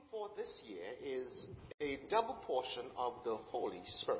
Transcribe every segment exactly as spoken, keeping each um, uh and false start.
for this year is a double portion of the Holy Spirit.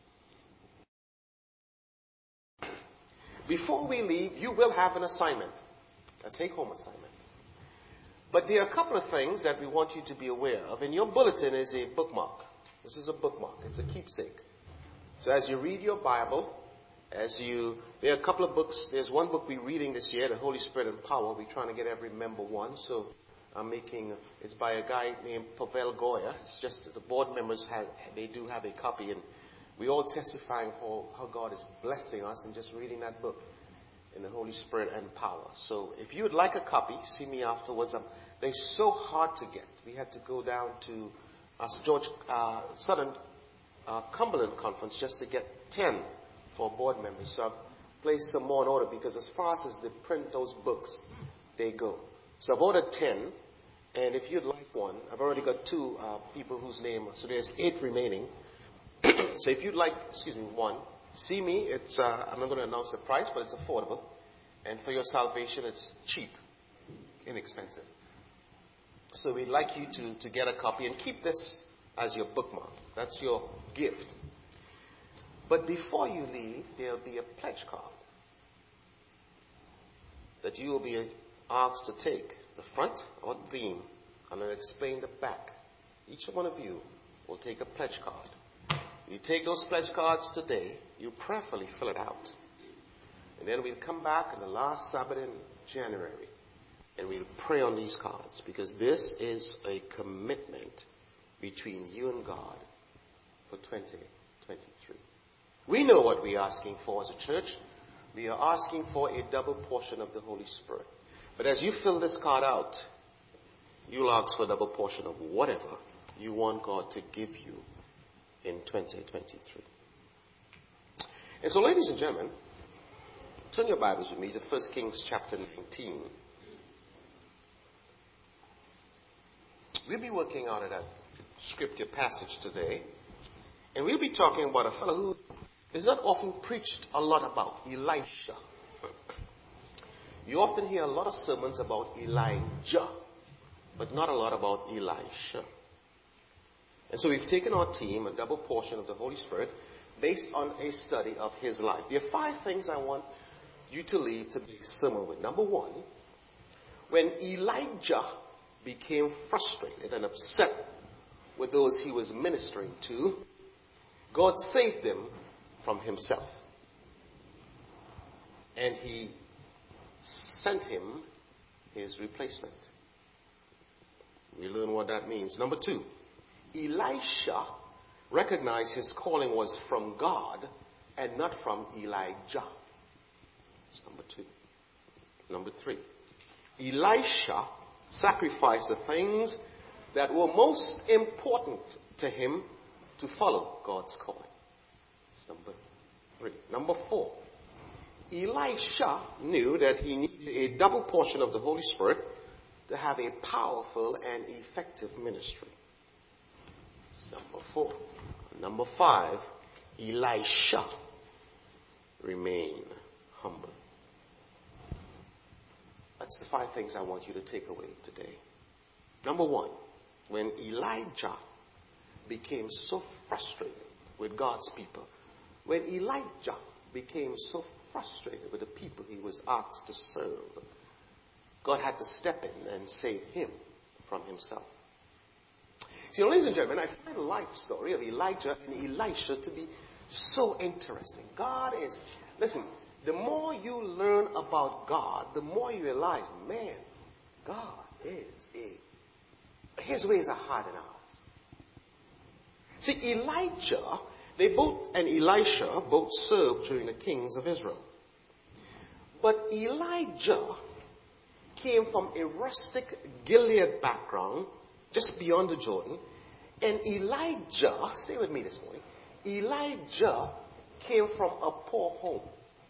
Before we leave, you will have an assignment, a take-home assignment. But there are a couple of things that we want you to be aware of. In your bulletin is a bookmark. This is a bookmark. It's a keepsake. So as you read your Bible, as you, there are a couple of books. There's one book we're reading this year, The Holy Spirit and Power. We're trying to get every member one. So I'm making, it's by a guy named Pavel Goya. It's just the board members have, they do have a copy, and we all testifying how, how God is blessing us and just reading that book in the Holy Spirit and Power. So if you would like a copy, see me afterwards. I'm, they're so hard to get. We had to go down to uh, George uh, Southern uh, Cumberland Conference just to get ten for board members. So I've placed some more in order because as fast as they print those books, they go. So I've ordered ten, and if you'd like one, I've already got two uh, people whose name, so there's eight remaining. So if you'd like, excuse me, one, see me. It's uh, I'm not going to announce the price, but it's affordable. And for your salvation, it's cheap, inexpensive. So we'd like you to, to get a copy and keep this as your bookmark. That's your gift. But before you leave, there'll be a pledge card that you will be asked to take the front or theme, and I'll explain the back. Each one of you will take a pledge card. You take those pledge cards today, you prayerfully fill it out. And then we'll come back on the last Sabbath in January and we'll pray on these cards, because this is a commitment between you and God for twenty twenty-three. We know what we're asking for as a church. We are asking for a double portion of the Holy Spirit. But as you fill this card out, you'll ask for a double portion of whatever you want God to give you in twenty twenty-three. And so, ladies and gentlemen, turn your Bibles with me to First Kings chapter nineteen. We'll be working out of that scripture passage today, and we'll be talking about a fellow who is not often preached a lot about, Elisha. You often hear a lot of sermons about Elijah, but not a lot about Elisha. And so we've taken our team, a double portion of the Holy Spirit, based on a study of his life. There are five things I want you to leave today's sermon with. Number one, when Elijah became frustrated and upset with those he was ministering to, God saved them from himself. And he sent him his replacement. We learn what that means. Number two, Elisha recognized his calling was from God and not from Elijah. That's number two. Number three, Elisha sacrificed the things that were most important to him to follow God's calling. That's number three. Number four, Elisha knew that he needed a double portion of the Holy Spirit to have a powerful and effective ministry. That's number four. Number five, Elisha remained humble. That's the five things I want you to take away today. Number one, when Elijah became so frustrated with God's people, when Elijah became so frustrated with the people he was asked to serve, God had to step in and save him from himself. See, ladies and gentlemen, I find the life story of Elijah and Elisha to be so interesting. God is, listen, the more you learn about God, the more you realize, man, God is a, his ways are higher than ours. See, Elijah, they both, and Elisha both served during the kings of Israel. But Elijah came from a rustic Gilead background, just beyond the Jordan. And Elijah, stay with me this morning, Elijah came from a poor home.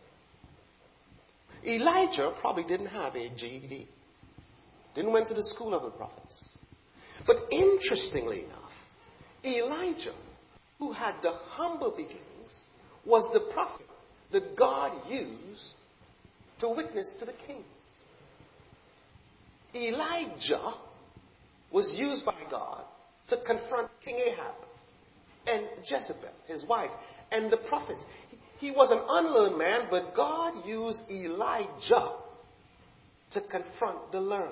Elijah probably didn't have a G E D. Didn't went to the school of the prophets. But interestingly enough, Elijah, who had the humble beginnings, was the prophet that God used to witness to the kings. Elijah was used by God to confront King Ahab and Jezebel, his wife, and the prophets. He was an unlearned man, but God used Elijah to confront the learned.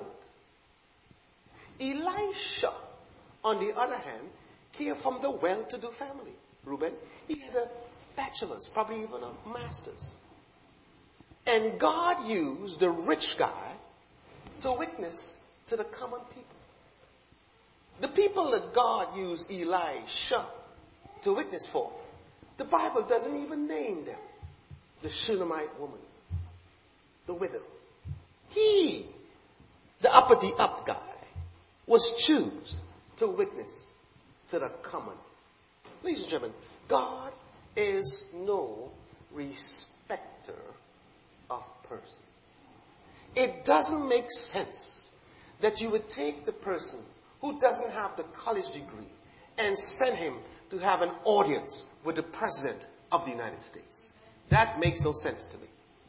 Elisha, on the other hand, came from the well-to-do family. Reuben, he had a bachelor's, probably even a master's. And God used the rich guy to witness to the common people. The people that God used Elisha to witness for, the Bible doesn't even name them. The Shunammite woman, the widow. He, the uppity-up guy, was chosen to witness to the common. Ladies and gentlemen, God is no respecter of persons. It doesn't make sense that you would take the person who doesn't have the college degree and send him to have an audience with the President of the United States. That makes no sense to me.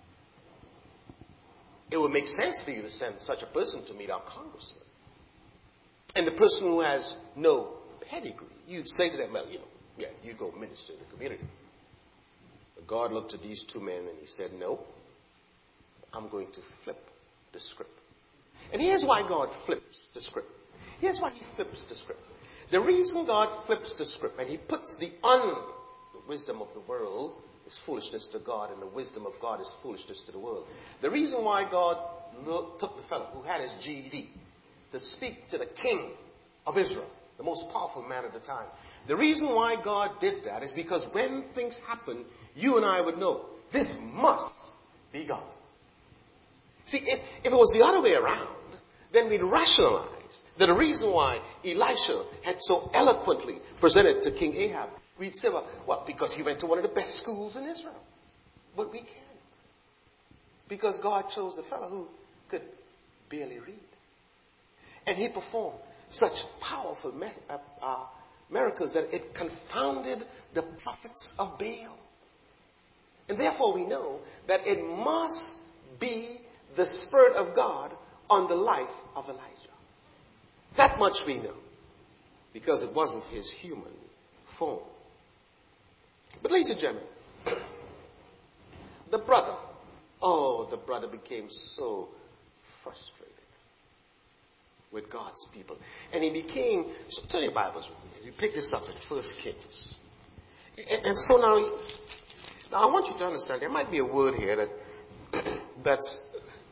It would make sense for you to send such a person to meet our congressman. And the person who has no pedigree, you'd say to them, well, you know, yeah, you go minister in the community. But God looked at these two men and he said, no, I'm going to flip the script. And here's why God flips the script. Here's why he flips the script. The reason God flips the script and he puts the un, the wisdom of the world is foolishness to God, and the wisdom of God is foolishness to the world. The reason why God look, took the fellow who had his G E D to speak to the king of Israel, the most powerful man at the time. The reason why God did that is because when things happen, you and I would know this must be God. See, if, if it was the other way around, then we'd rationalize that the reason why Elisha had so eloquently presented to King Ahab, we'd say, well, well, because he went to one of the best schools in Israel. But we can't. Because God chose the fellow who could barely read. And he performed such powerful me- uh, uh, miracles that it confounded the prophets of Baal. And therefore we know that it must be the Spirit of God on the life of Elijah. That much we know, because it wasn't his human form. But ladies and gentlemen, the brother, oh, the brother became so frustrated with God's people. And he became, so turn your Bibles with me. You pick this up in First Kings. And, and so now, now I want you to understand, there might be a word here that that's,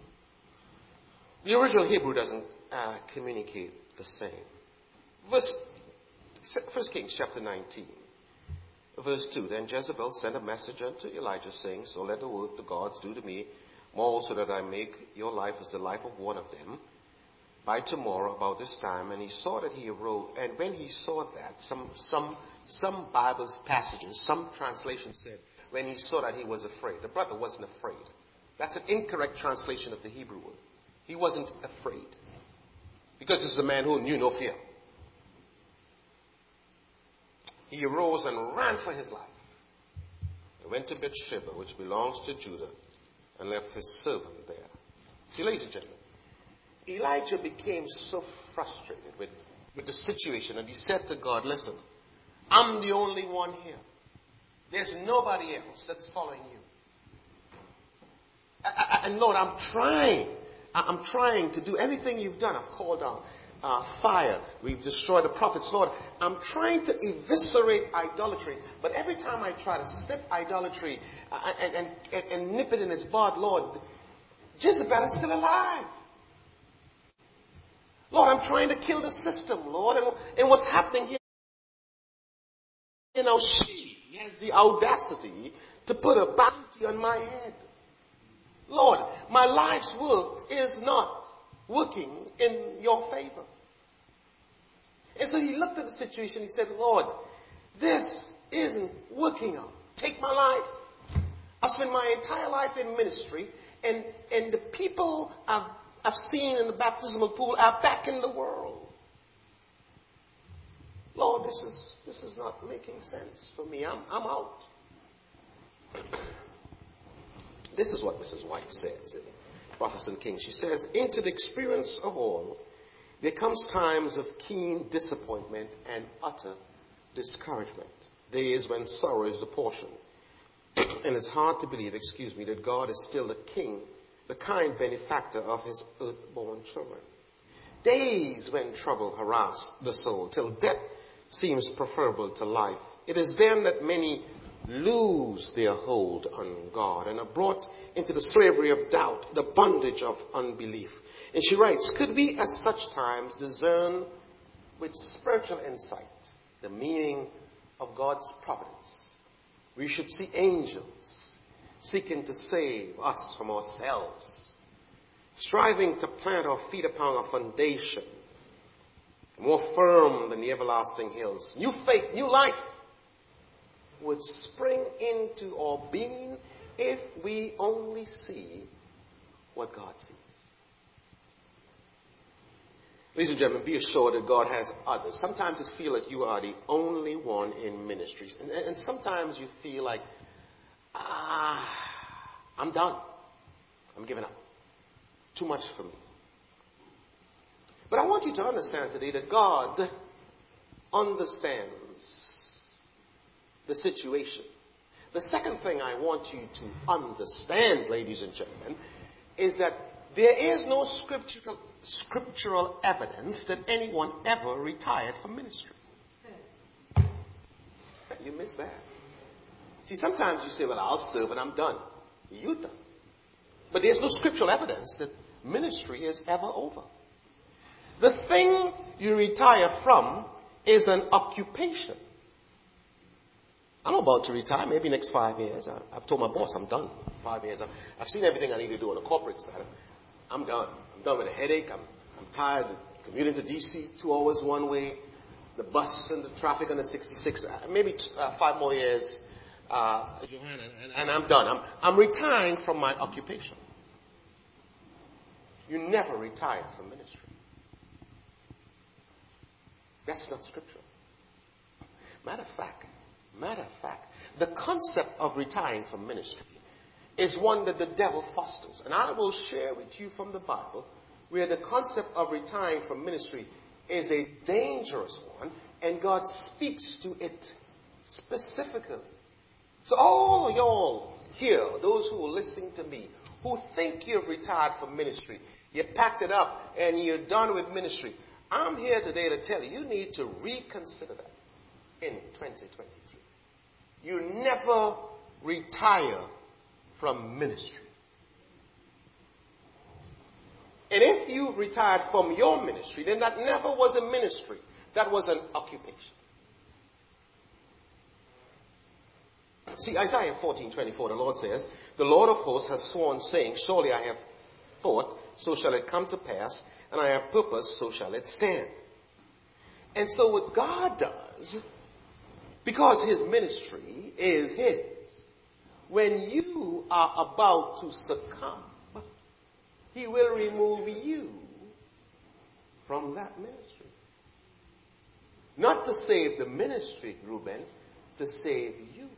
the original Hebrew doesn't uh, communicate the same. Verse, First Kings chapter nineteen, verse two. Then Jezebel sent a message unto Elijah, saying, so let the word the gods do to me more also, that I make your life as the life of one of them by tomorrow about this time. And he saw that he arose, and when he saw that, some some some Bible passages, some translations said, when he saw that he was afraid. The brother wasn't afraid. That's an incorrect translation of the Hebrew word. He wasn't afraid. Because this is a man who knew no fear. He arose and ran for his life. He went to Beersheba, which belongs to Judah, and left his servant there. See, ladies and gentlemen, Elijah became so frustrated with, with the situation, and he said to God, listen, I'm the only one here. There's nobody else that's following you. I, I, and Lord, I'm trying. I'm trying to do everything you've done. I've called down uh, fire. We've destroyed the prophets. Lord, I'm trying to eviscerate idolatry. But every time I try to snip idolatry uh, and, and, and, and nip it in its bud, Lord, Jezebel is still alive. Lord, I'm trying to kill the system, Lord. And, and what's happening here, you know, she has the audacity to put a bounty on my head. Lord, my life's work is not working in your favor. And so he looked at the situation. He said, Lord, this isn't working out. Take my life. I've spent my entire life in ministry, and, and the people I've, I've seen in the baptismal pool are back in the world. Lord, this is, this is not making sense for me. I'm, I'm out. This is what Missus White says in Prophets and Kings. She says, into the experience of all, there comes times of keen disappointment and utter discouragement. Days when sorrow is the portion. And it's hard to believe, excuse me, that God is still the king, the kind benefactor of his earthborn children. Days when trouble harass the soul till death seems preferable to life. It is then that many lose their hold on God and are brought into the slavery of doubt, the bondage of unbelief. And she writes, could we at such times discern with spiritual insight the meaning of God's providence? We should see angels seeking to save us from ourselves, striving to plant our feet upon a foundation more firm than the everlasting hills. New faith, new life would spring into our being if we only see what God sees. Ladies and gentlemen, be assured that God has others. Sometimes you feel like you are the only one in ministries. And, and sometimes you feel like, ah, I'm done. I'm giving up. Too much for me. But I want you to understand today that God understands the situation. The second thing I want you to understand, ladies and gentlemen, is that there is no scriptural, scriptural evidence that anyone ever retired from ministry. You missed that. See, sometimes you say, well, I'll serve and I'm done. You're done. But there's no scriptural evidence that ministry is ever over. The thing you retire from is an occupation. I'm about to retire, maybe next five years. I, I've told my boss I'm done. Five years. I've, I've seen everything I need to do on the corporate side. I'm done. I'm done with the headache. I'm, I'm tired of commuting to D C two hours one way, the bus and the traffic on the sixty-six. Uh, maybe uh, five more years, uh, Johanna, and, and I'm done. I'm, I'm retiring from my occupation. You never retire from ministry. That's not scriptural. Matter of fact, matter of fact, the concept of retiring from ministry is one that the devil fosters. And I will share with you from the Bible where the concept of retiring from ministry is a dangerous one, and God speaks to it specifically. So all of y'all here, those who are listening to me, who think you've retired from ministry, you packed it up and you're done with ministry, I'm here today to tell you, you need to reconsider that in twenty twenty-three. You never retire from ministry. And if you've retired from your ministry, then that never was a ministry. That was an occupation. See, Isaiah fourteen twenty-four, the Lord says, the Lord of hosts has sworn, saying, surely I have thought, so shall it come to pass, and I have purposed, so shall it stand. And so what God does, because his ministry is his, when you are about to succumb, he will remove you from that ministry. Not to save the ministry, Reuben, to save you.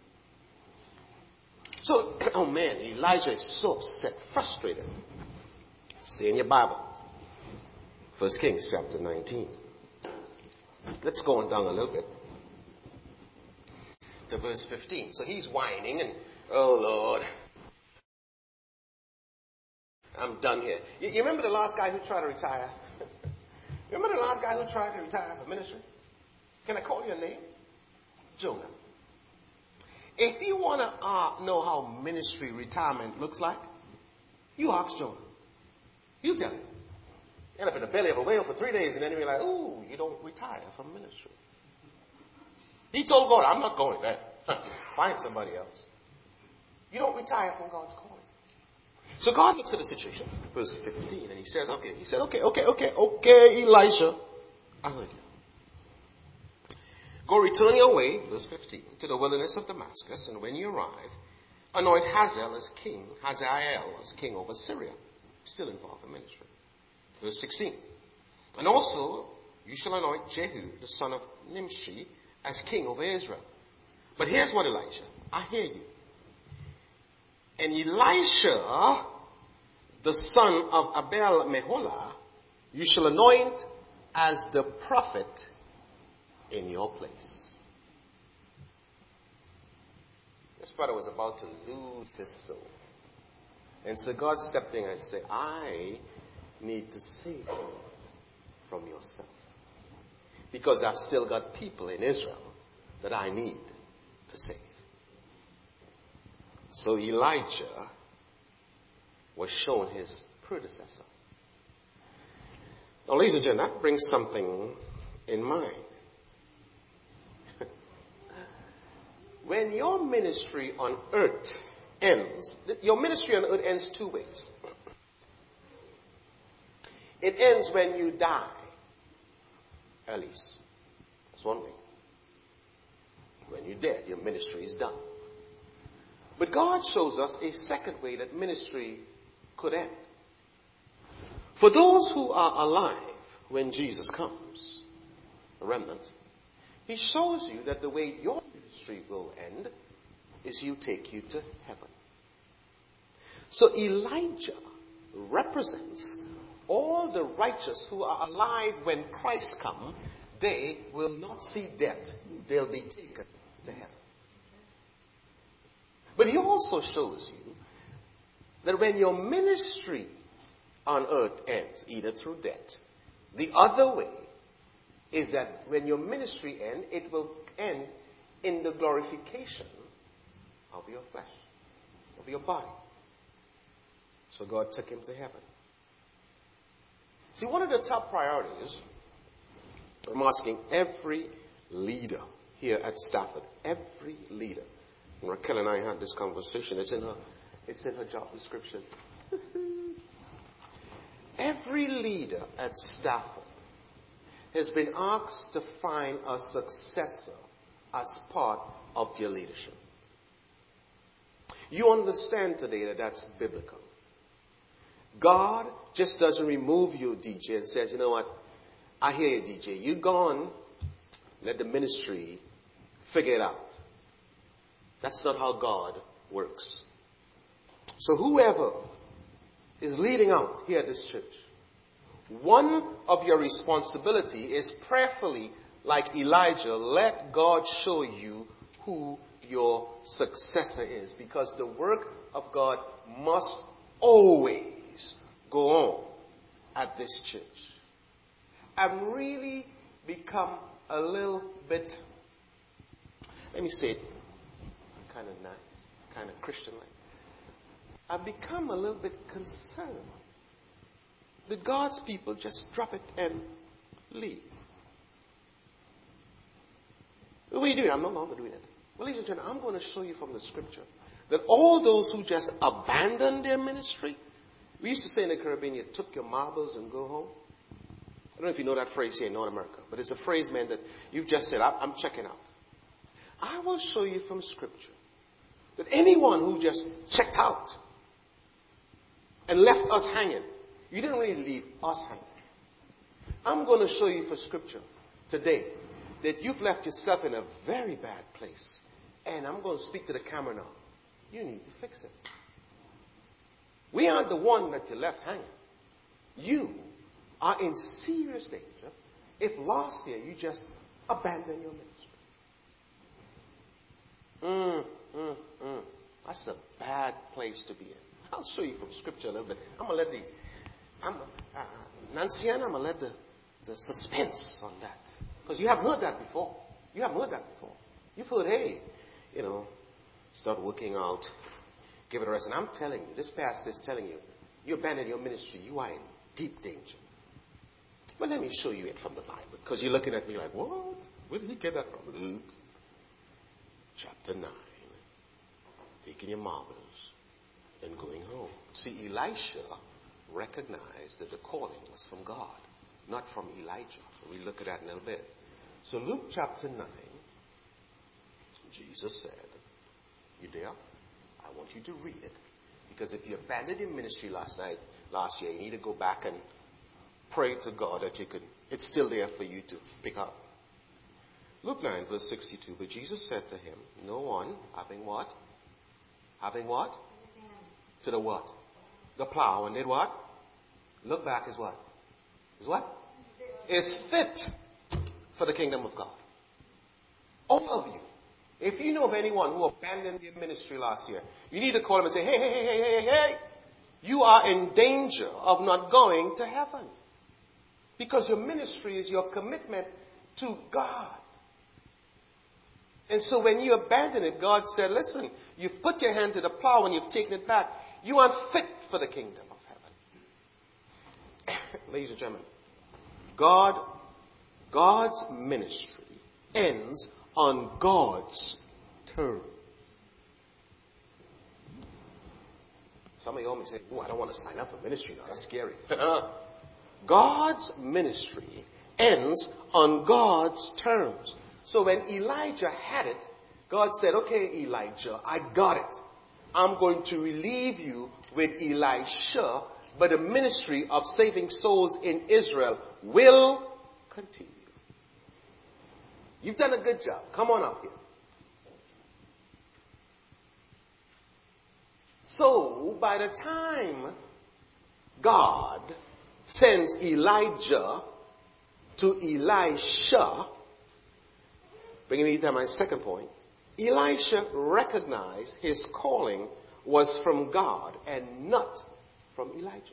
So, oh man, Elijah is so upset, frustrated. Stay in your Bible. First Kings chapter nineteen. Let's go on down a little bit to verse fifteen. So he's whining and, oh Lord, I'm done here. You, you remember the last guy who tried to retire? You remember the last guy who tried to retire from ministry? Can I call your name? Jonah. If you want to uh, know how ministry retirement looks like, you ask Jonah. You tell him. You end up in the belly of a whale for three days and then you're like, ooh, you don't retire from ministry. He told God, I'm not going there. Find somebody else. You don't retire from God's calling. So God looks at the situation, verse fifteen, and he says, okay, he said, okay, okay, okay, okay, Elisha, I heard you. Go return your way, verse fifteen, to the wilderness of Damascus, and when you arrive, anoint Hazael as king, Hazael as king over Syria. Still involved in ministry. Verse sixteen. And also, you shall anoint Jehu, the son of Nimshi, as king over Israel. But here's what, Elijah, I hear you. And Elisha, the son of Abel Meholah, you shall anoint as the prophet in your place. This brother was about to lose his soul. And so God stepped in and said, I need to save you from yourself. Because I've still got people in Israel that I need to save. So Elijah was shown his predecessor. Now, ladies and gentlemen, that brings something in mind. When your ministry on earth ends, your ministry on earth ends two ways. It ends when you die, at least. That's one way. When you're dead, your ministry is done. But God shows us a second way that ministry could end. For those who are alive when Jesus comes, a remnant, he shows you that the way your ministry will end is he'll take you to heaven. So Elijah represents all the righteous who are alive when Christ comes. They will not see death. They'll be taken to heaven. But he also shows you that when your ministry on earth ends, either through death, the other way is that when your ministry ends, it will end in the glorification of your flesh, of your body. So God took him to heaven. See, one of the top priorities, I'm asking every leader here at Stafford, every leader. And Raquel and I had this conversation. It's in her, it's in her job description. Every leader at Stafford has been asked to find a successor as part of their leadership. You understand today that that's biblical. God just doesn't remove you, D J, and says, you know what, I hear you, D J. You gone. Let the ministry figure it out. That's not how God works. So whoever is leading out here at this church, one of your responsibility is prayerfully, like Elijah, let God show you who your successor is. Because the work of God must always go on at this church. I've really become a little bit, let me say it kind of nice, kind of Christian-like. I've become a little bit concerned that God's people just drop it and leave. What are you doing? I'm no longer doing it. Well, ladies and gentlemen, I'm going to show you from the scripture that all those who just abandon their ministry, we used to say in the Caribbean, you took your marbles and go home. I don't know if you know that phrase here in North America, but it's a phrase, man, that you've just said, I'm checking out. I will show you from scripture that anyone who just checked out and left us hanging, you didn't really leave us hanging. I'm going to show you for scripture today that you've left yourself in a very bad place. And I'm going to speak to the camera now. You need to fix it. We aren't the one that you left hanging. You are in serious danger if last year you just abandoned your ministry. Mm, mm, mm. That's a bad place to be in. I'll show you from scripture a little bit. I'm going to let the, I'm, uh, Nancy Ann, I'm going to let the, the suspense on that. Because you haven't heard that before. You haven't heard that before. You've heard, hey, you know, start working out, give it a rest. And I'm telling you, this pastor is telling you, you abandon your ministry, you are in deep danger. But let me show you it from the Bible. Because you're looking at me like, what? Where did he get that from? Luke chapter nine. Taking your marbles and going home. See, Elisha recognized that the calling was from God, not from Elijah. We'll look at that in a little bit. So Luke chapter nine, Jesus said, you there? I want you to read it. Because if you abandoned your ministry last night, last year, you need to go back and pray to God that you could, it's still there for you to pick up. Luke nine verse sixty-two, but Jesus said to him, no one having what? Having what? To the what? The plow. And did what? Look back is what? Is what? is fit for the kingdom of God. All of you. If you know of anyone who abandoned their ministry last year, you need to call them and say, hey, hey, hey, hey, hey, hey, hey. You are in danger of not going to heaven. Because your ministry is your commitment to God. And so when you abandon it, God said, listen, you've put your hand to the plow and you've taken it back. You aren't fit for the kingdom of heaven. Ladies and gentlemen, God, God's ministry ends on God's terms. Some of you all may say, oh, I don't want to sign up for ministry now. That's scary. God's ministry ends on God's terms. So when Elijah had it, God said, okay, Elijah, I got it. I'm going to relieve you with Elisha, but the ministry of saving souls in Israel will continue. You've done a good job. Come on up here. So, by the time God sends Elijah to Elisha, bringing me to my second point, Elisha recognized his calling was from God and not from Elijah.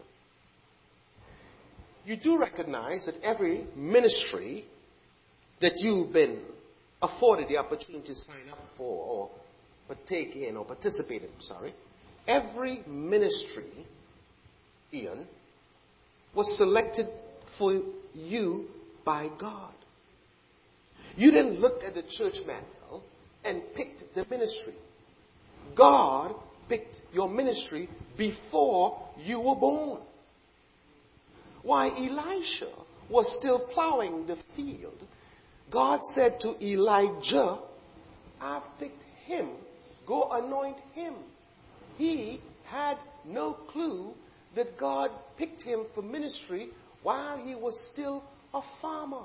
You do recognize that every ministry that you've been afforded the opportunity to sign up for or partake in or participate in, sorry, every ministry, Ian, was selected for you by God. You didn't look at the church manual and picked the ministry. God picked your ministry before you were born. Why Elisha was still plowing the field, God said to Elijah, I've picked him. Go anoint him. He had no clue that God picked him for ministry while he was still a farmer.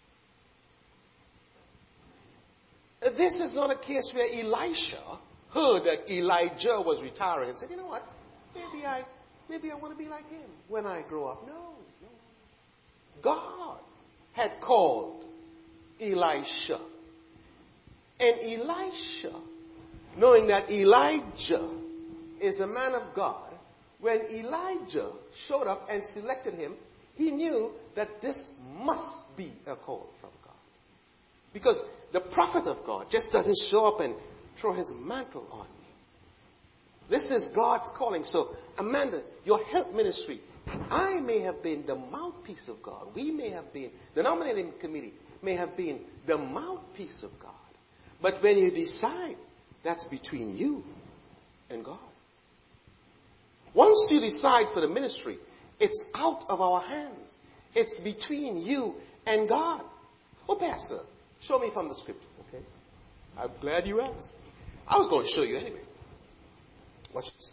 This is not a case where Elisha heard that Elijah was retiring and said, you know what, maybe I, maybe I want to be like him when I grow up. No, no. God had called Elisha. And Elisha, knowing that Elijah is a man of God, when Elijah showed up and selected him, he knew that this must be a call from God. Because the prophet of God just doesn't show up and throw his mantle on me. This is God's calling. So, Amanda, your health ministry, I may have been the mouthpiece of God. We may have been, the nominating committee may have been the mouthpiece of God. But when you decide, that's between you and God. Once you decide for the ministry, it's out of our hands. It's between you and God. Oh, Pastor, show me from the scripture, okay? I'm glad you asked. I was going to show you anyway. Watch this.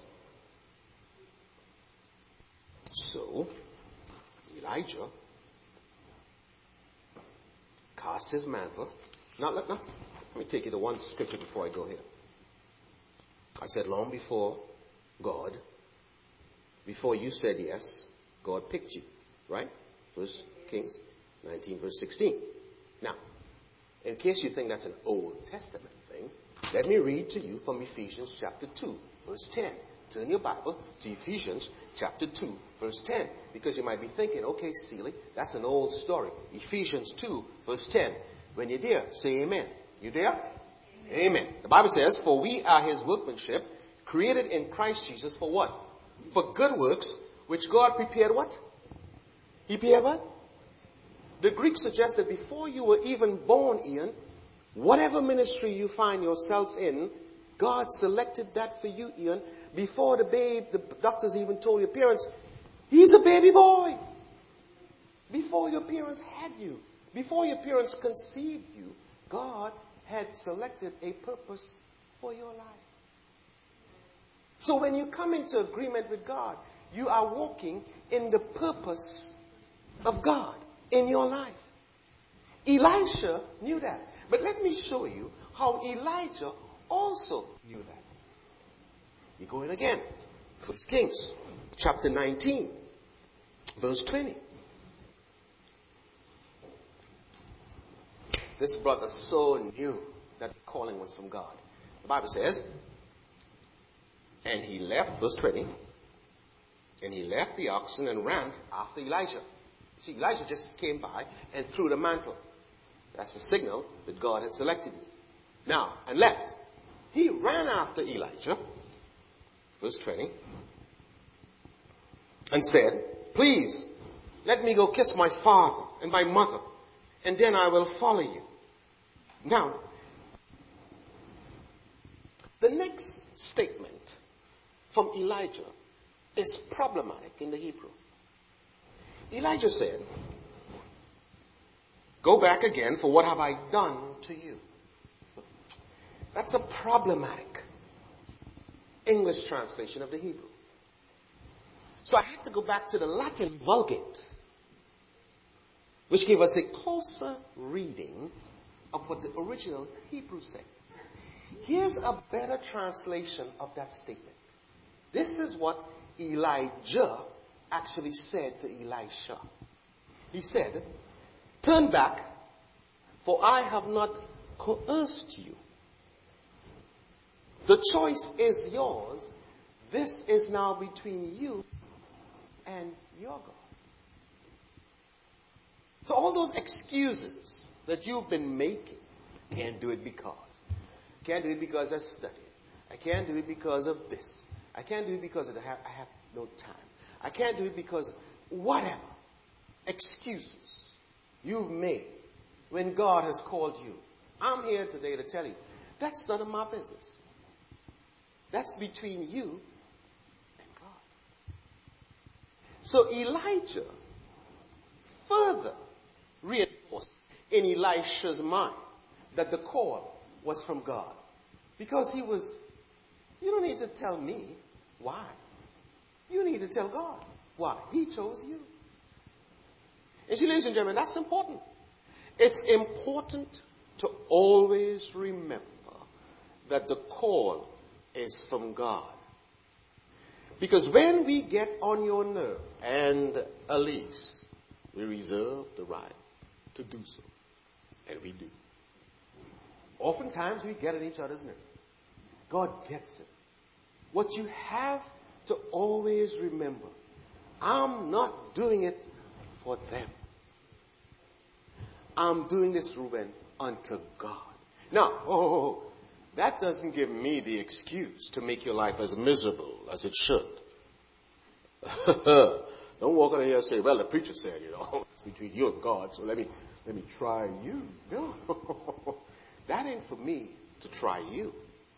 So, Elijah cast his mantle. Now, let, now, let me take you to one scripture before I go here. I said, long before God, before you said yes, God picked you. Right? First Kings nineteen, verse sixteen. Now, in case you think that's an Old Testament thing, let me read to you from Ephesians chapter two, verse ten. Turn your Bible to Ephesians chapter two, verse ten. Because you might be thinking, okay, Seeley, that's an old story. Ephesians two, verse ten. When you're there, say amen. You there? Amen. Amen. The Bible says, for we are his workmanship, created in Christ Jesus for what? For good works, which God prepared what? He prepared what? The Greek suggests that before you were even born, Ian, whatever ministry you find yourself in, God selected that for you, Ian, before the babe, the doctors even told your parents, he's a baby boy. Before your parents had you, before your parents conceived you, God had selected a purpose for your life. So when you come into agreement with God, you are walking in the purpose of God in your life. Elisha knew that. But let me show you how Elijah also knew that. You go in again. First Kings, chapter nineteen, verse twenty. This brother so knew that the calling was from God. The Bible says, and he left, verse twenty, and he left the oxen and ran after Elijah. See, Elijah just came by and threw the mantle. That's a signal that God had selected him. Now, and left. He ran after Elijah, verse twenty, and said, please, let me go kiss my father and my mother, and then I will follow you. Now, the next statement from Elijah is problematic in the Hebrew. Elijah said, go back again, for what have I done to you? That's a problematic English translation of the Hebrew. So I had to go back to the Latin Vulgate, which gave us a closer reading of what the original Hebrew said. Here's a better translation of that statement. This is what Elijah actually said to Elisha. He said, turn back, for I have not coerced you. The choice is yours. This is now between you and your God. So all those excuses that you've been making, can't do it because. Can't do it because I studied. I can't do it because of this. I can't do it because of the, I have no time. I can't do it because whatever excuses you've made when God has called you. I'm here today to tell you, that's none of my business. That's between you and God. So Elijah further reinforced in Elisha's mind that the call was from God. Because he was, you don't need to tell me why. You need to tell God why. He chose you. And see, ladies and gentlemen, that's important. It's important to always remember that the call is from God. Because when we get on your nerve, and at least we reserve the right to do so, and we do. Oftentimes we get on each other's nerve. God gets it. What you have to always remember, I'm not doing it for them. I'm doing this, Reuben, unto God. Now, oh, that doesn't give me the excuse to make your life as miserable as it should. Don't walk in here and say, well, the preacher said, you know, it's between you and God, so let me, let me try you. No. That ain't for me to try you.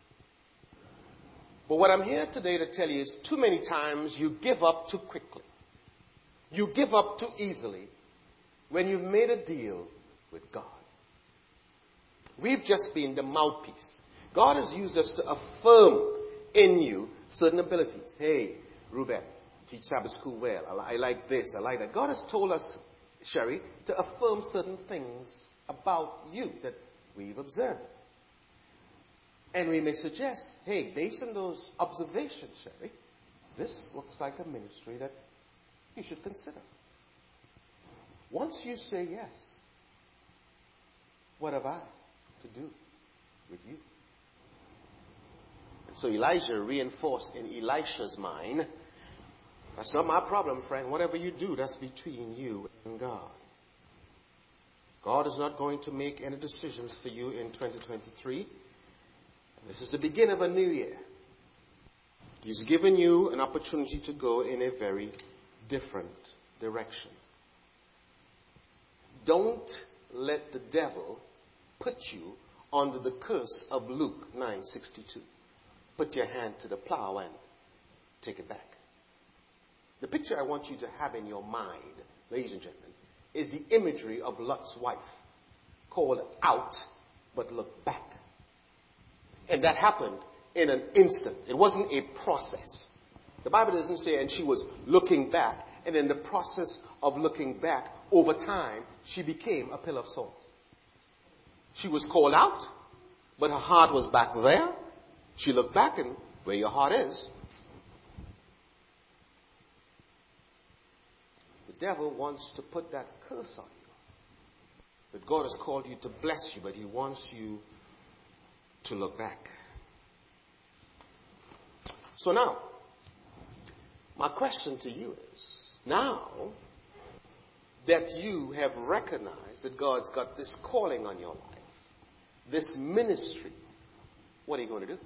But what I'm here today to tell you is too many times you give up too quickly. You give up too easily when you've made a deal with God. We've just been the mouthpiece. God has used us to affirm in you certain abilities. Hey, Reuben, teach Sabbath school well. I, I like this. I like that. God has told us, Sherry, to affirm certain things about you that we've observed. And we may suggest, hey, based on those observations, Sherry, this looks like a ministry that you should consider. Once you say yes, what have I to do with you? And so Elijah reinforced in Elisha's mind, that's not my problem, friend. Whatever you do, that's between you and God. God is not going to make any decisions for you in twenty twenty-three. This is the beginning of a new year. He's given you an opportunity to go in a very different direction. Don't let the devil put you under the curse of Luke nine sixty-two. Put your hand to the plow and take it back. The picture I want you to have in your mind, ladies and gentlemen, is the imagery of Lot's wife, called out, but look back. And that happened in an instant. It wasn't a process. The Bible doesn't say, and she was looking back, and in the process of looking back, over time, she became a pillar of salt. She was called out, but her heart was back there. She looked back, and where your heart is, the devil wants to put that curse on you. That God has called you to bless you, but He wants you to look back. So now, my question to you is, now that you have recognized that God's got this calling on your life, this ministry, what are you going to do?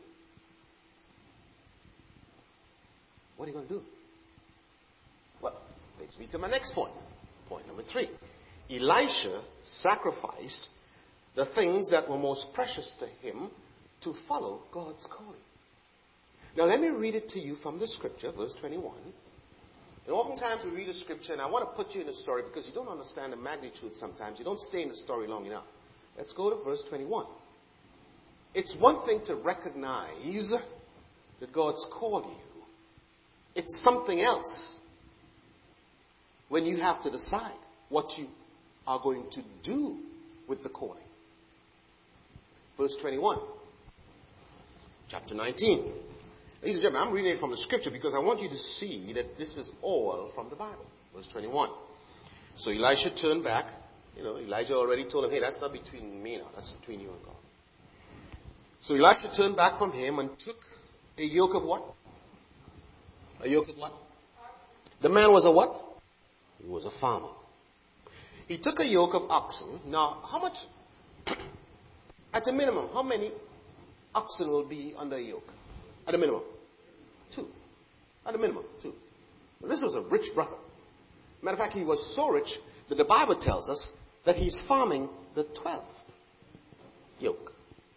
What are you going to do? Well, brings me to my next point. Point number three. Elisha sacrificed the things that were most precious to him to follow God's calling. Now let me read it to you from the scripture, verse twenty-one. And oftentimes we read a scripture, and I want to put you in a story because you don't understand the magnitude sometimes. You don't stay in the story long enough. Let's go to verse twenty-one. It's one thing to recognize that God's called you. It's something else when you have to decide what you are going to do with the calling. Verse twenty-one. Chapter nineteen. Ladies and gentlemen, I'm reading it from the scripture because I want you to see that this is all from the Bible. Verse twenty-one. So Elisha turned back. You know, Elijah already told him, hey, that's not between me now. That's between you and God. So Elisha turned back from him and took a yoke of what? A yoke of what? The man was a what? He was a farmer. He took a yoke of oxen. Now, how much? At a minimum, how many oxen will be under a yoke? At a minimum. Two. At a minimum, two. Well, this was a rich brother. Matter of fact, he was so rich that the Bible tells us that he's farming the twelfth yoke.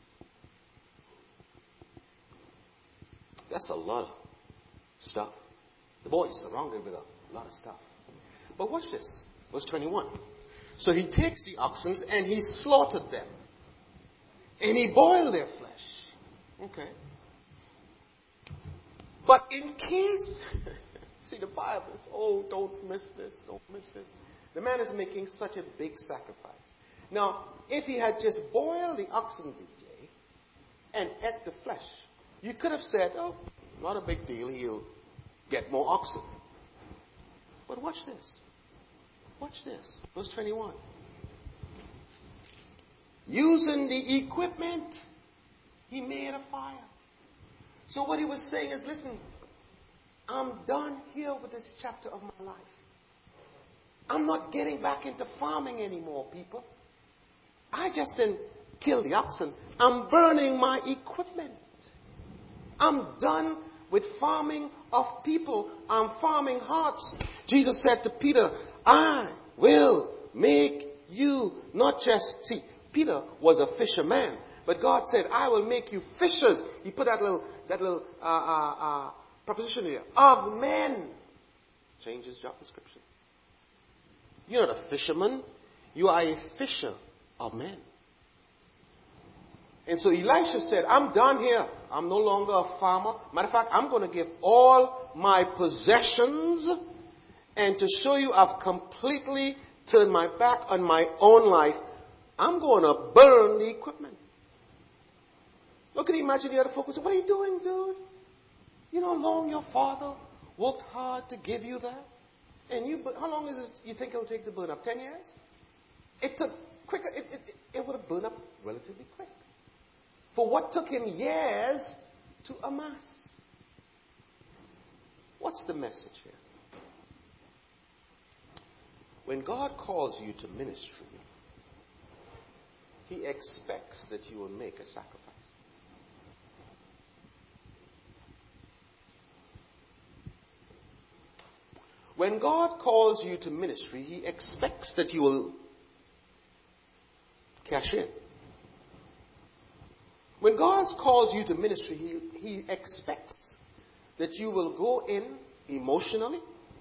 That's a lot of stuff. The boys surrounded with a lot of stuff. But watch this. Verse twenty-one. So he takes the oxen and he slaughtered them. And he boiled their flesh. Okay. But in case, see the Bible is, oh, don't miss this, don't miss this. The man is making such a big sacrifice. Now, if he had just boiled the oxen, D J, and ate the flesh, you could have said, oh, not a big deal, he'll get more oxen. But watch this. Watch this. Verse twenty-one. Using the equipment, he made a fire. So what he was saying is, listen, I'm done here with this chapter of my life. I'm not getting back into farming anymore, people. I just didn't kill the oxen. I'm burning my equipment. I'm done with farming of people. I'm farming hearts. Jesus said to Peter, I will make you not just, see, Peter was a fisherman, but God said, I will make you fishers. He put that little, that little uh, uh, uh, preposition here, of men. Change his job description. You're not a fisherman. You are a fisher of men. And so Elisha said, I'm done here. I'm no longer a farmer. Matter of fact, I'm going to give all my possessions. And to show you I've completely turned my back on my own life, I'm going to burn the equipment. Look at, imagine the other folks. What are you doing, dude? You know how long your father worked hard to give you that? And you, how long is it you think it'll take to burn up? Ten years? It took quicker. It, it, it would have burned up relatively quick. For what took him years to amass. What's the message here? When God calls you to ministry, He expects that you will make a sacrifice. When God calls you to ministry, He expects that you will cash in. When God calls you to ministry, He, he expects that you will go in emotionally.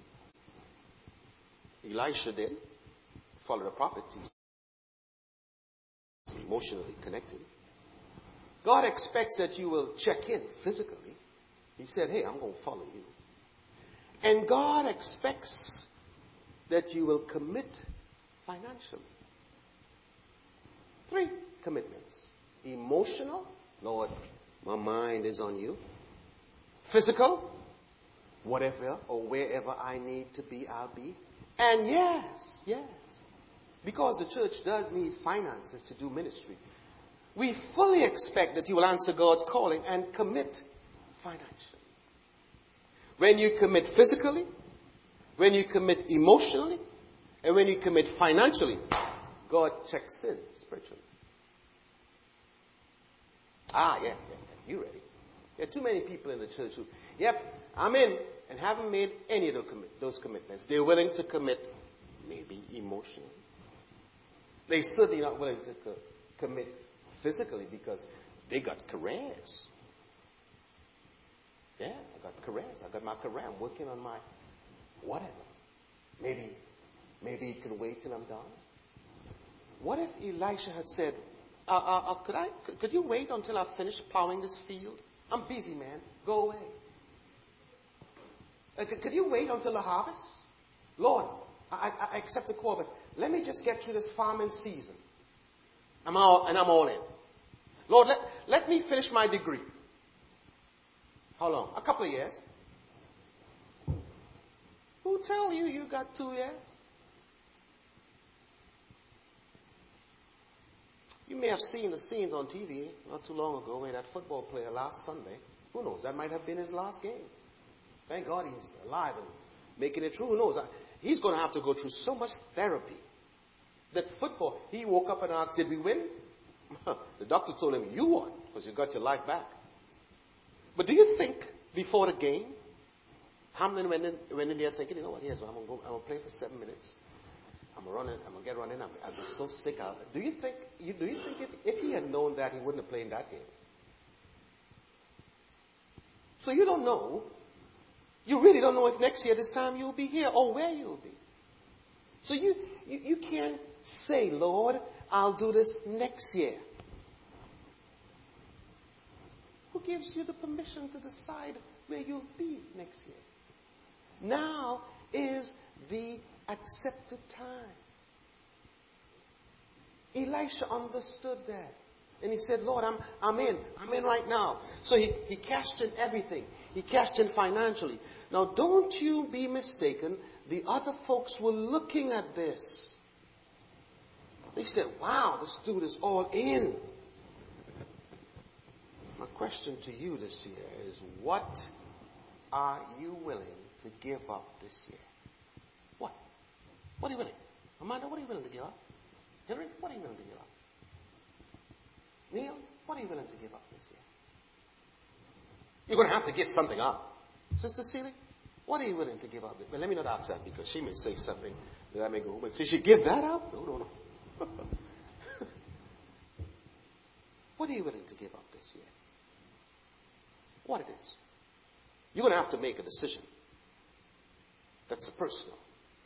Elisha did. Follow the prophets. He's emotionally connected. God expects that you will check in physically. He said, hey, I'm going to follow you. And God expects that you will commit financially. Three commitments. Emotional, Lord, my mind is on you. Physical, whatever or wherever I need to be, I'll be. And yes, yes, because the church does need finances to do ministry, we fully expect that you will answer God's calling and commit financially. When you commit physically, when you commit emotionally, and when you commit financially, God checks in spiritually. Ah, yeah, yeah, yeah, you ready. There are too many people in the church who, yep, I'm in, and haven't made any of those, commit, those commitments. They're willing to commit maybe emotionally. They're certainly not willing to co- commit physically because they got careers. Yeah, I got careers. I got my career. I'm working on my whatever. Maybe, maybe you can wait till I'm done. What if Elisha had said, uh, uh, uh, could I, could, could you wait until I finish plowing this field? I'm busy, man. Go away. Uh, could, could you wait until the harvest? Lord, I, I, I accept the call, but let me just get through this farming season. I'm all, and I'm all in. Lord, let, let me finish my degree. How long? A couple of years. Who tell you you got two years? You may have seen the scenes on T V not too long ago where that football player last Sunday, who knows, that might have been his last game. Thank God he's alive and making it through. Who knows? He's going to have to go through so much therapy. That football, he woke up and asked, did we win? The doctor told him, you won, because you got your life back. But do you think before the game, Hamlin went in, went in there thinking, you know what, here's what, I'm going to I'm gonna play for seven minutes. I'm going to run in, I'm going to get running, I'm, I'm just so sick out of it. Do you think, you, do you think if, if he had known that, he wouldn't have played in that game? So you don't know. You really don't know if next year, this time, you'll be here or where you'll be. So you, you, you can't say, Lord, I'll do this next year. Who gives you the permission to decide where you'll be next year? Now is the accepted time. Elisha understood that. And he said, Lord, I'm, I'm in. I'm in right now. So he, he cashed in everything. He cashed in financially. Now, don't you be mistaken. The other folks were looking at this. They said, wow, this dude is all in. My question to you this year is, what are you willing to give up this year? What? What are you willing? Amanda, what are you willing to give up? Henry, what are you willing to give up? Neil, what are you willing to give up this year? You're going to have to give something up. Sister Celie, what are you willing to give up? But let me not ask that because she may say something that I may go home and say, she give that up? No, no, no. What are you willing to give up this year? What it is? You're going to have to make a decision. That's personal.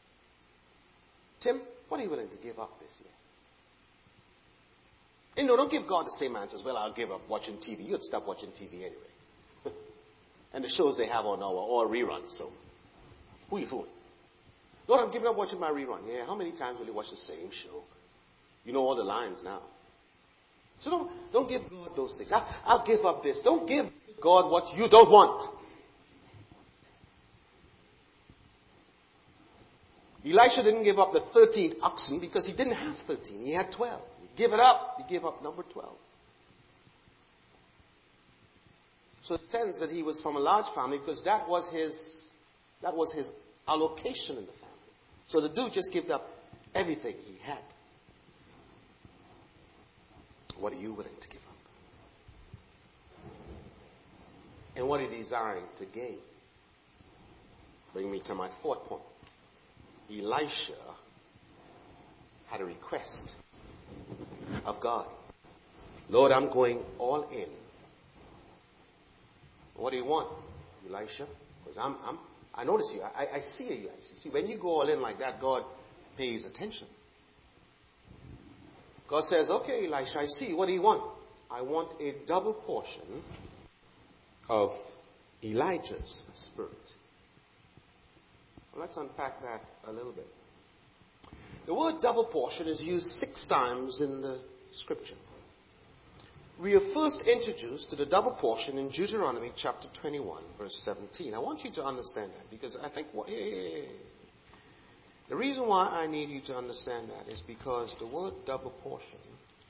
Tim, what are you willing to give up this year? And no, don't give God the same answers. Well, I'll give up watching T V. You'd stop watching T V anyway. And the shows they have on now are all reruns, so who are you fooling? Lord, I'm giving up watching my rerun. Yeah, how many times will you watch the same show? You know all the lines now. So don't, don't give God those things. I'll, I'll give up this. Don't give God what you don't want. Elisha didn't give up the thirteen oxen because he didn't have thirteen. He had twelve. He gave it up. He gave up number twelve. So it says that he was from a large family because that was his, that was his allocation in the family. So the dude just gave up everything he had. What are you willing to give up? And what are you desiring to gain? Bring me to my fourth point. Elisha had a request of God. Lord, I'm going all in. What do you want, Elisha? Because I'm, I'm, I notice you. I, I see you, Elisha. See, when you go all in like that, God pays attention. God says, okay, Elisha, I see. What do you want? I want a double portion of Elijah's spirit. Well, let's unpack that a little bit. The word double portion is used six times in the scripture. We are first introduced to the double portion in Deuteronomy chapter twenty-one, verse seventeen. I want you to understand that because I think, well, hey, The reason why I need you to understand that is because the word double portion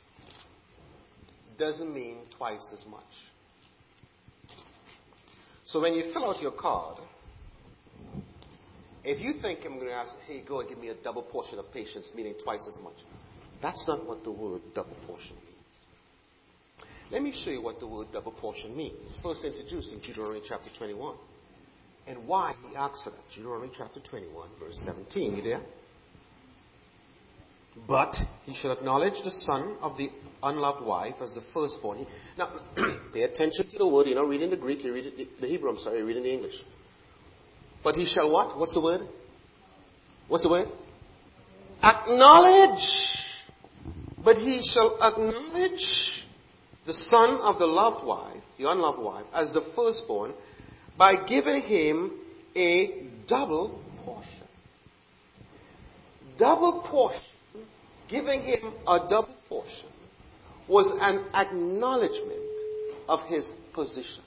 doesn't mean twice as much. So when you fill out your card, if you think I'm going to ask, hey, go and give me a double portion of patience, meaning twice as much, that's not what the word double portion means. Let me show you what the word double portion means. It's first introduced in Deuteronomy chapter twenty-one. And why he asks for that. Deuteronomy chapter twenty-one, verse seventeen. You there? But he shall acknowledge the son of the unloved wife as the firstborn. He, now, pay attention to the word. You're not reading the Greek, you're reading the Hebrew, I'm sorry, you're reading the English. But he shall what? What's the word? What's the word? Acknowledge. But he shall acknowledge the son of the loved wife, the unloved wife, as the firstborn by giving him a double portion. Double portion, giving him a double portion, was an acknowledgement of his position.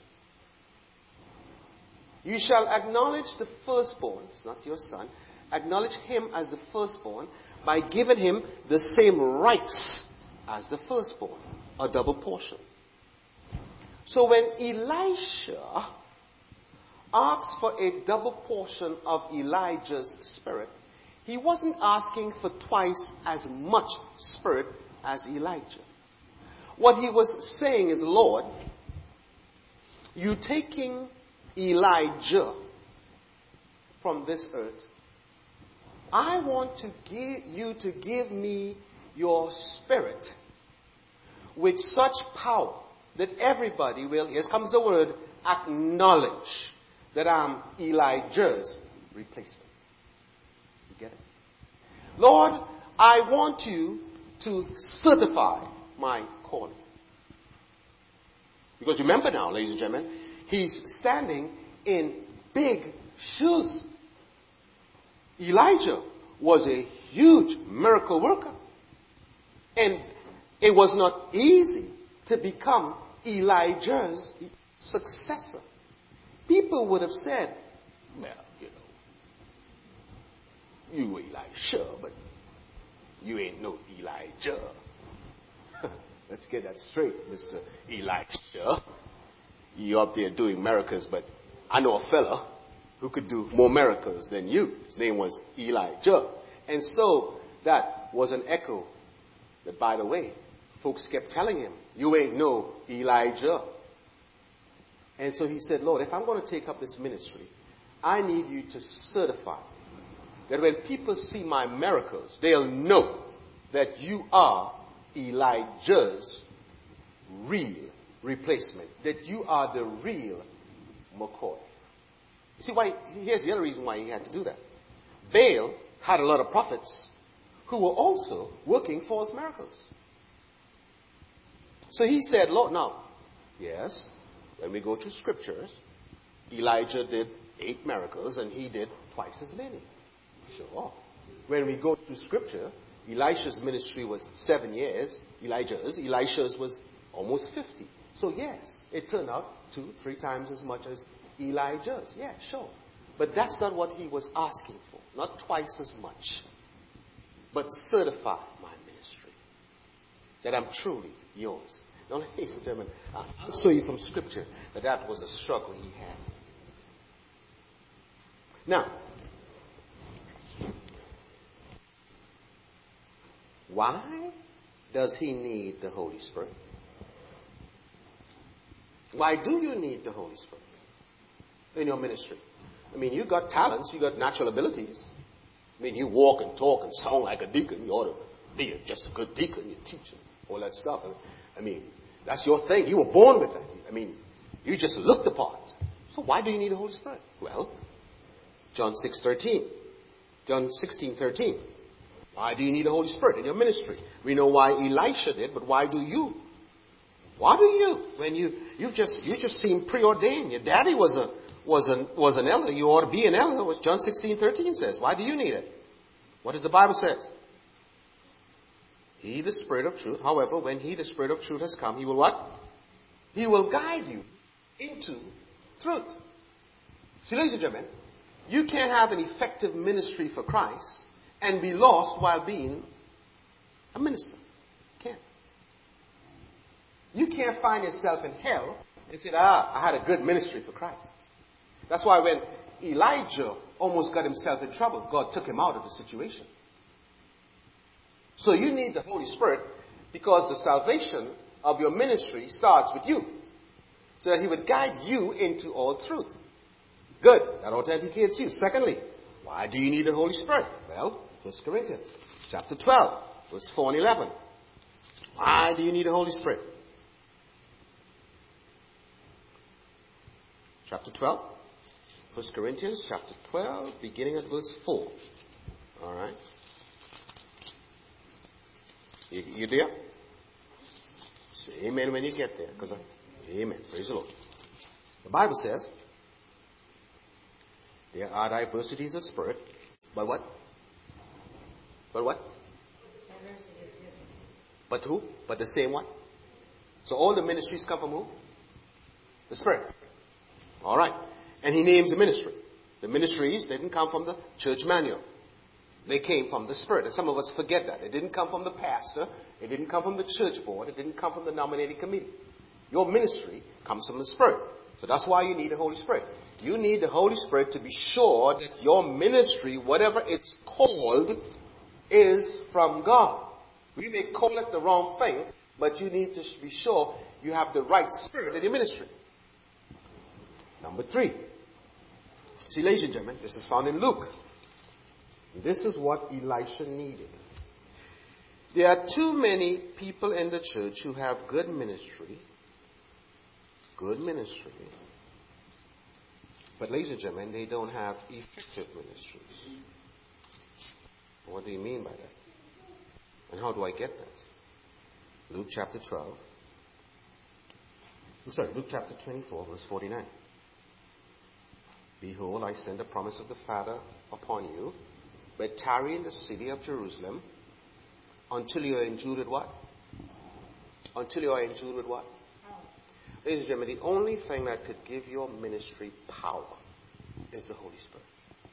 You shall acknowledge the firstborn, it's not your son, acknowledge him as the firstborn by giving him the same rights as the firstborn, a double portion. So when Elisha asked for a double portion of Elijah's spirit, he wasn't asking for twice as much spirit as Elijah. What he was saying is, Lord, you taking Elijah from this earth, I want to give you to give me your spirit with such power that everybody will, here comes the word, acknowledge that I'm Elijah's replacement. You get it? Lord, I want you to certify my calling. Because remember now, ladies and gentlemen, he's standing in big shoes. Elijah was a huge miracle worker. And it was not easy to become Elijah's successor. People would have said, well, you know, you Elisha, but you ain't no Elijah. Let's get that straight, Mister Elisha. You're up there doing miracles, but I know a fella who could do more miracles than you. His name was Elijah. And so that was an echo that, by the way, folks kept telling him, you ain't no Elijah. And so he said, Lord, if I'm going to take up this ministry, I need you to certify that when people see my miracles, they'll know that you are Elijah's real replacement, that you are the real McCoy. You see why? Here's the other reason why he had to do that. Baal had a lot of prophets who were also working false miracles. So he said, Lord, now, yes, when we go to scriptures, Elijah did eight miracles and he did twice as many. Sure. When we go to scripture, Elisha's ministry was seven years. Elijah's, Elisha's was almost fifty. So yes, it turned out two, three times as much as Elijah's. Yeah, sure. But that's not what he was asking for. Not twice as much. But certify my ministry. That I'm truly yours. Now, ladies and gentlemen, I'll show you from scripture that that was a struggle he had. Now, why does he need the Holy Spirit? Why do you need the Holy Spirit in your ministry? I mean, you got talents, you got natural abilities. I mean, you walk and talk and sound like a deacon. You ought to be just a good deacon. You teach all that stuff. I mean, that's your thing. You were born with that. I mean, you just look the part. So why do you need the Holy Spirit? Well, John six thirteen. John sixteen thirteen. Why do you need the Holy Spirit in your ministry? We know why Elisha did, but why do you? Why do you? When you you just you just seem preordained. Your daddy was a was an was an elder. You ought to be an elder. What John sixteen thirteen says. Why do you need it? What does the Bible say? He, the Spirit of truth. However, when he, the Spirit of truth, has come, he will what? He will guide you into truth. See, ladies and gentlemen, you can't have an effective ministry for Christ and be lost while being a minister. Can't. You can't find yourself in hell and say, ah, I had a good ministry for Christ. That's why when Elijah almost got himself in trouble, God took him out of the situation. So you need the Holy Spirit because the salvation of your ministry starts with you. So that he would guide you into all truth. Good. That authenticates you. Secondly, why do you need the Holy Spirit? Well, First Corinthians chapter twelve, verse four and eleven. Why do you need the Holy Spirit? Chapter twelve. First Corinthians chapter twelve, beginning at verse four. All right. You, you there? Say amen when you get there. Because amen. Praise the Lord. The Bible says, there are diversities of spirit, but what? But what? But who? But the same one. So all the ministries come from who? The Spirit. All right. And he names the ministry. The ministries didn't come from the church manual. They came from the Spirit. And some of us forget that. It didn't come from the pastor. It didn't come from the church board. It didn't come from the nominating committee. Your ministry comes from the Spirit. So that's why you need the Holy Spirit. You need the Holy Spirit to be sure that your ministry, whatever it's called, is from God. We may call it the wrong thing, but you need to be sure you have the right spirit in your ministry. Number three. See, ladies and gentlemen, this is found in Luke. This is what Elisha needed. There are too many people in the church who have good ministry, good ministry, but ladies and gentlemen, they don't have effective ministries. What do you mean by that? And how do I get that? Luke chapter twelve. I'm sorry, Luke chapter twenty-four, verse forty-nine. Behold, I send the promise of the Father upon you, but tarry in the city of Jerusalem until you are endued with what? Until you are endued with what? Ladies and gentlemen, the only thing that could give your ministry power is the Holy Spirit.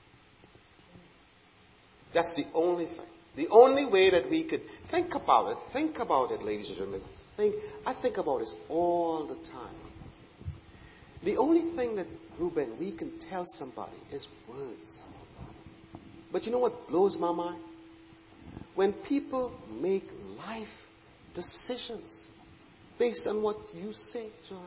That's the only thing. The only way that we could think about it, think about it, ladies and gentlemen. Think, I think about this all the time. The only thing that, Reuben, we can tell somebody is words. But you know what blows my mind? When people make life decisions based on what you say, Joanne.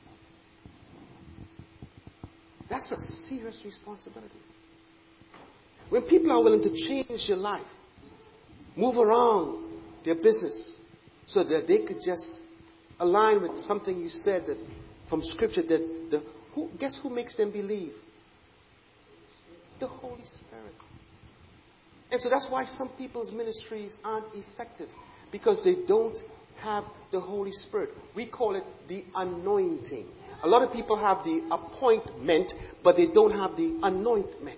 That's a serious responsibility. When people are willing to change your life, move around their business so that they could just align with something you said that from Scripture that the who guess who makes them believe? The Holy Spirit. And so that's why some people's ministries aren't effective, because they don't have the Holy Spirit. We call it the anointing. A lot of people have the appointment, but they don't have the anointment.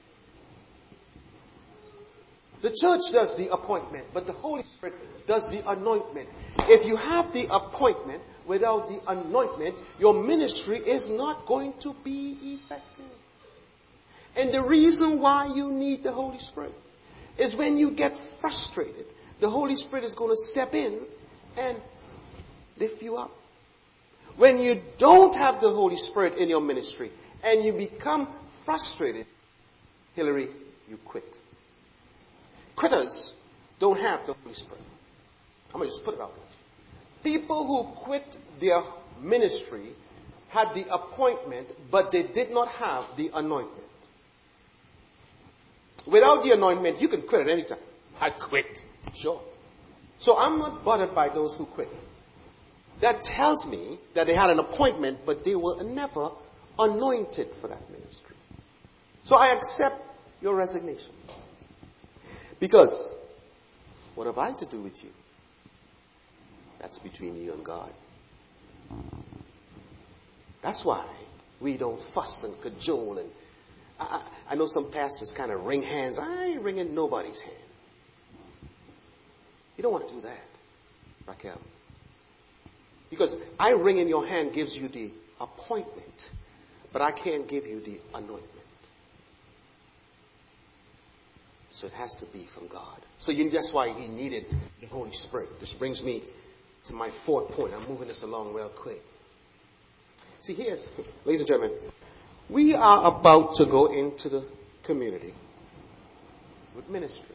The church does the appointment, but the Holy Spirit does the anointment. If you have the appointment without the anointment, your ministry is not going to be effective. And the reason why you need the Holy Spirit is when you get frustrated, the Holy Spirit is going to step in and lift you up. When you don't have the Holy Spirit in your ministry and you become frustrated, Hillary, you quit. Quitters don't have the Holy Spirit. I'm going to just put it out there. People who quit their ministry had the appointment, but they did not have the anointment. Without the anointment, you can quit at any time. I quit. Sure. So I'm not bothered by those who quit. That tells me that they had an appointment, but they were never anointed for that ministry. So I accept your resignation. Because what have I to do with you? That's between you and God. That's why we don't fuss and cajole. And I, I know some pastors kind of wring hands. I ain't wringing nobody's hand. You don't want to do that, Raquel. Because I wringing your hand gives you the appointment, but I can't give you the anointment. So it has to be from God. So you, that's why he needed the Holy Spirit. This brings me to my fourth point. I'm moving this along real quick. See, here, ladies and gentlemen, we are about to go into the community with ministry.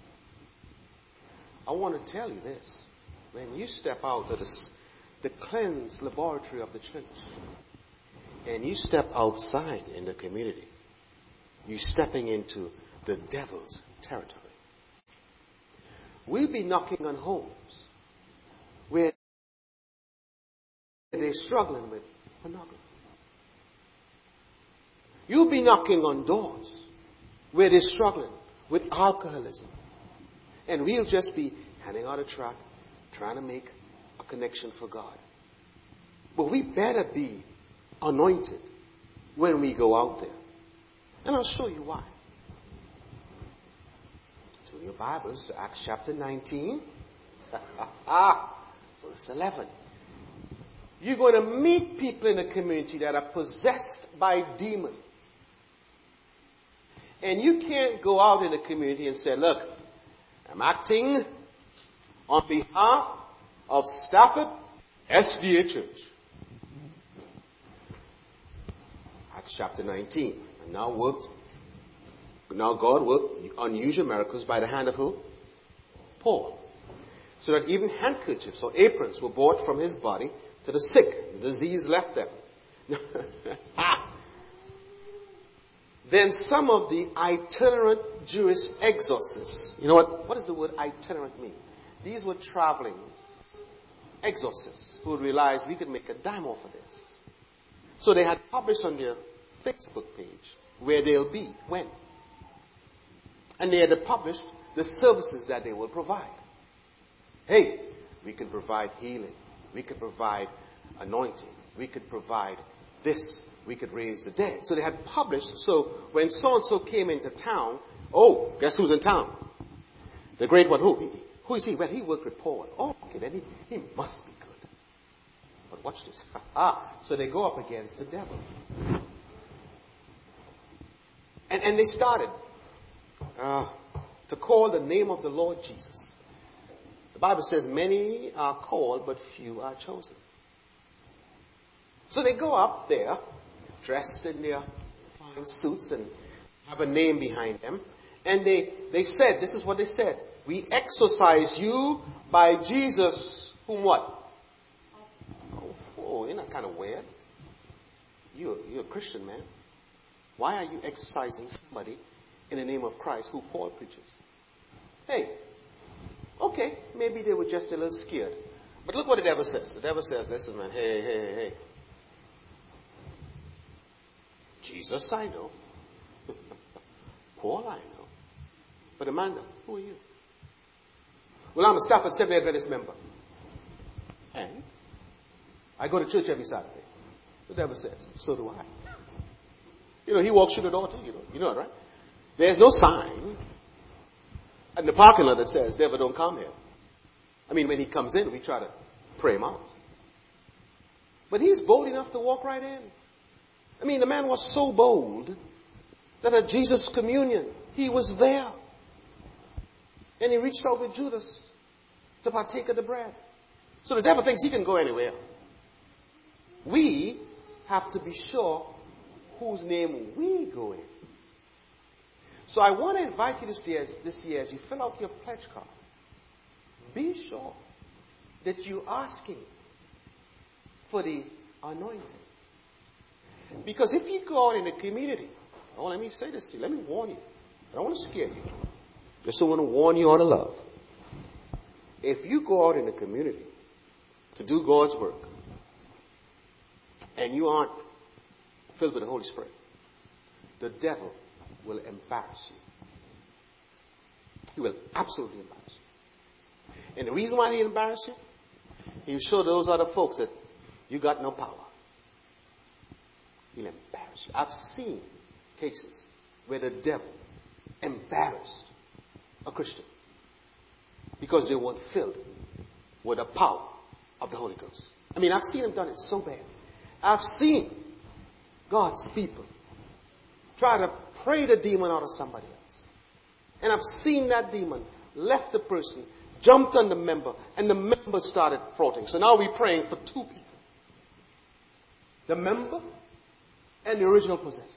I want to tell you this. When you step out of the, the cleansed laboratory of the church and you step outside in the community, you're stepping into the devil's territory. We'll be knocking on homes where they're struggling with pornography. You'll be knocking on doors where they're struggling with alcoholism. And we'll just be handing out a tract, trying to make a connection for God. But we better be anointed when we go out there. And I'll show you why. Turn your Bibles to Acts chapter nineteen, verse eleven. You're going to meet people in the community that are possessed by demons. And you can't go out in the community and say, look, I'm acting on behalf of Stafford S D A Church. Acts chapter nineteen. And now worked, now God worked unusual miracles by the hand of who? Paul. So that even handkerchiefs or aprons were brought from his body to the sick. The disease left them. ah. Then some of the itinerant Jewish exorcists. You know what? What does the word itinerant mean? These were traveling exorcists who realized we could make a dime off of this. So they had published on their Facebook page where they'll be, when. And they had published the services that they will provide. Hey, we can provide healing. We could provide anointing. We could provide this. We could raise the dead. So they had published. So when so-and-so came into town, oh, guess who's in town? The great one. Who? Who is he? Well, he worked with Paul. Oh, okay, then he, he must be good. But watch this. Ah, so they go up against the devil. And, and they started uh, to call the name of the Lord Jesus. The Bible says many are called, but few are chosen. So they go up there, dressed in their fine suits and have a name behind them. And they, they said, this is what they said. We exorcise you by Jesus, whom what? Oh, oh isn't that kind of weird? You're, you're a Christian, man. Why are you exorcising somebody in the name of Christ who Paul preaches? Hey, okay, maybe they were just a little scared. But look what the devil says. The devil says, listen, man, hey, hey, hey, hey. Jesus, I know. Paul, I know. But Amanda, who are you? Well, I'm a Stafford Seventh-day Adventist member. And I go to church every Saturday. The devil says, so do I. You know, he walks through the door too, you know. You know it, right? There's no sign in the parking lot that says, devil, don't come here. I mean, when he comes in, we try to pray him out. But he's bold enough to walk right in. I mean, the man was so bold that at Jesus' communion, he was there. And he reached out with Judas to partake of the bread. So the devil thinks he can go anywhere. We have to be sure whose name we go in. So I want to invite you this year, this year as you fill out your pledge card, be sure that you're asking for the anointing. Because if you go out in the community, oh, let me say this to you, let me warn you. I don't want to scare you. Just I want to warn you out of love. If you go out in the community to do God's work, and you aren't filled with the Holy Spirit, the devil will embarrass you. He will absolutely embarrass you. And the reason why he embarrass you, he'll show those other folks that you got no power. He'll embarrass you. I've seen cases where the devil embarrassed a Christian because they weren't filled with the power of the Holy Ghost. I mean, I've seen him done it so bad. I've seen God's people try to pray the demon out of somebody else. And I've seen that demon left the person, jumped on the member, and the member started frothing. So now we're praying for two people. The member and the original possessed.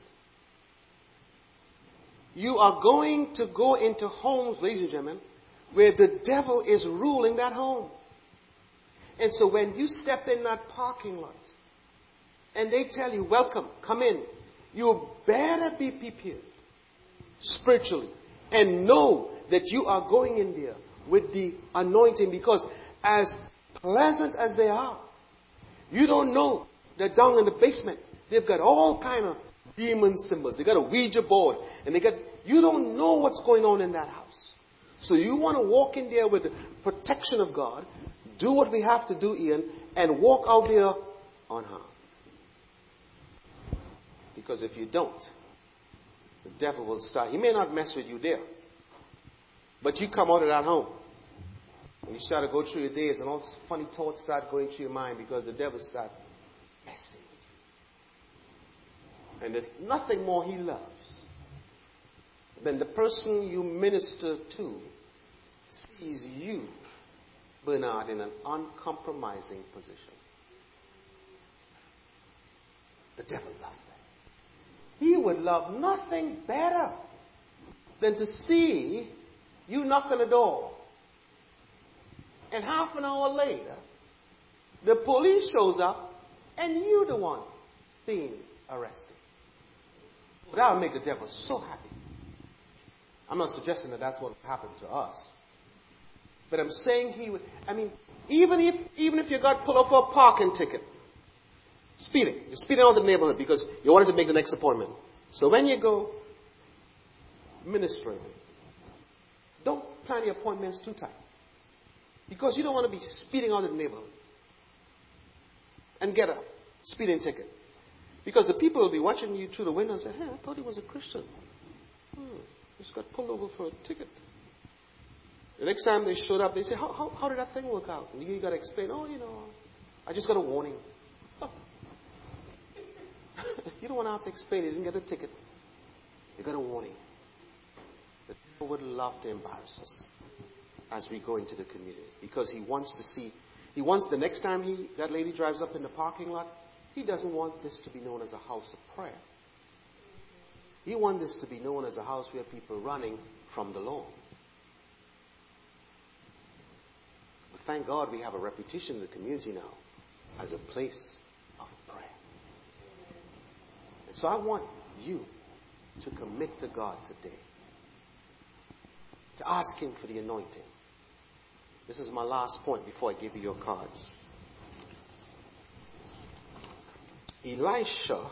You are going to go into homes, ladies and gentlemen, where the devil is ruling that home. And so when you step in that parking lot and they tell you, welcome, come in, you better be prepared spiritually and know that you are going in there with the anointing, because as pleasant as they are, you don't know that down in the basement they've got all kind of demon symbols. They got a Ouija board, and they got, you don't know what's going on in that house. So you want to walk in there with the protection of God, do what we have to do, Ian, and walk out there unharmed. Because if you don't, the devil will start. He may not mess with you there, but you come out of that home and you start to go through your days, and all funny thoughts start going through your mind because the devil starts messing with you. And there's nothing more he loves than the person you minister to sees you, Bernard, in an uncompromising position. The devil loves that. He would love nothing better than to see you knock on the door, and half an hour later, the police shows up, and you're the one being arrested. That would make the devil so happy. I'm not suggesting that that's what happened to us. But I'm saying he would, I mean, even if, even if you got pulled off for a parking ticket, speeding, you're speeding out of the neighborhood because you wanted to make the next appointment. So when you go ministering, don't plan your appointments too tight, because you don't want to be speeding out of the neighborhood and get a speeding ticket. Because the people will be watching you through the window and say, hey, I thought he was a Christian. Hmm, just got pulled over for a ticket. The next time they showed up, they say, how, how, how did that thing work out? And you, you got to explain, oh, you know, I just got a warning. Oh. You don't want to have to explain. You didn't get a ticket. You got a warning. The devil would love to embarrass us as we go into the community, because he wants to see, he wants the next time he that lady drives up in the parking lot, he doesn't want this to be known as a house of prayer. He wants this to be known as a house where people are running from the Lord. But thank God we have a reputation in the community now as a place of prayer. And so I want you to commit to God today, to ask him for the anointing. This is my last point before I give you your cards. Elisha,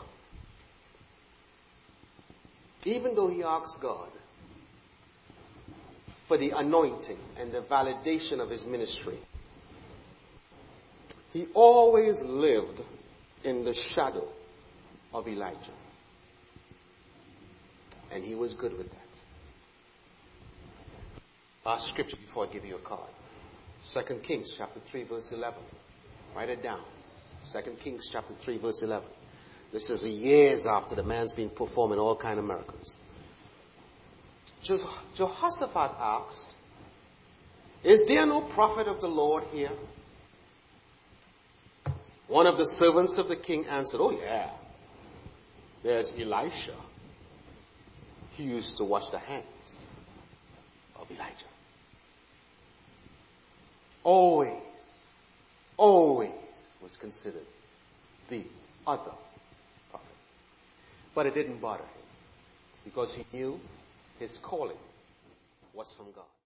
even though he asked God for the anointing and the validation of his ministry, he always lived in the shadow of Elijah. And he was good with that. Last scripture before I give you a card. Second Kings chapter three verse eleven. Write it down. Second Kings chapter three verse eleven. This is years after the man's been performing all kind of miracles. Je- Jehoshaphat asked, is there no prophet of the Lord here? One of the servants of the king answered, oh yeah, there's Elisha. He used to wash the hands of Elijah. Always, always was considered the other prophet. But it didn't bother him, because he knew his calling was from God.